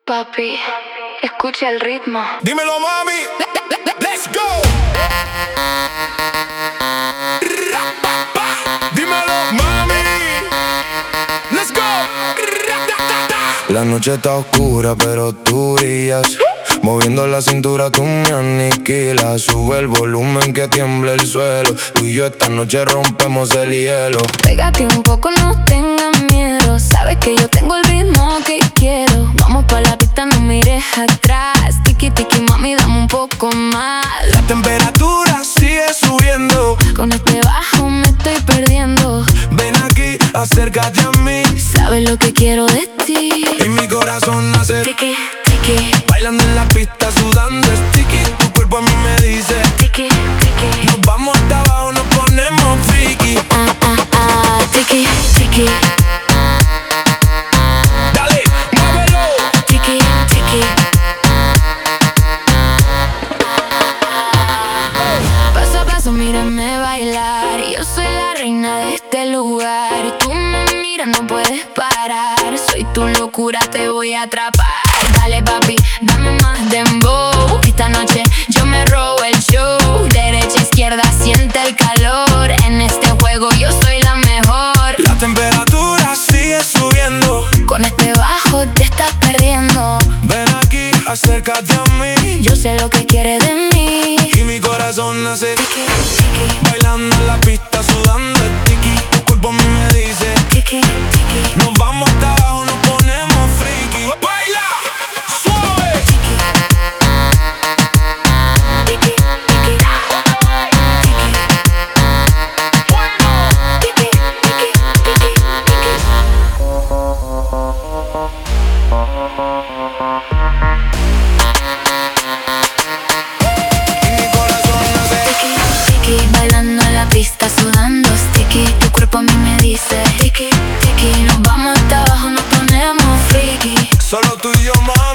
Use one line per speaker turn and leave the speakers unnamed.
Papi, escucha el ritmo.
Dímelo, mami. Let's go. Dímelo, mami. Let's go.
La noche está oscura, pero tú brillas. Moviendo la cintura tú me aniquilas. Sube el volumen que tiembla el suelo. Tú y yo esta noche rompemos el hielo.
Pégate un poco, no tengas miedo. Sabes que yo tengo el ritmo que quiero. Vamos pa' la pista, no mires atrás. Tiki tiki mami, dame un poco más.
La temperatura sigue subiendo.
Con este bajo me estoy perdiendo.
Ven aquí, acércate a mí.
Sabes lo que quiero de ti.
Y mi corazón hace
Tiki tiki,
bailando en la pista, sudando es tiki. Tu cuerpo a mí me dice
tiki tiki.
nos vamos hasta abajo, nos ponemos friki.
Tiki tiki,
Dale, muévelo.
tiki tiki. Paso a paso, mírame bailar. Yo soy la reina de este lugar. Y tú me miras, no puedes parar. Soy tu locura, te voy a atrapar. Dale papi, dame más dembow. Esta noche yo me robo el show. Derecha, izquierda, siente el calor. En este juego yo soy la mejor.
La temperatura sigue subiendo.
Con este bajo te estás perdiendo.
Ven aquí, acércate a mí.
Yo sé lo que quiere de mí.
Y mi corazón hace
Tiki tiki,
bailando en la pista, sudando es tiki. Tu cuerpo a mí me dice
tiki tiki.
nos vamos hasta abajo, nos ponemos friki. Baila, suave.
Tiki tiki, tiki tiki, tiki
Y mi corazón hace
tiki tiki, bailando en la pista, sudando sticky. Tu cuerpo a mí me dice tiki tiki. Nos vamos hasta abajo, nos ponemos friki.
solo tú y yo, mami.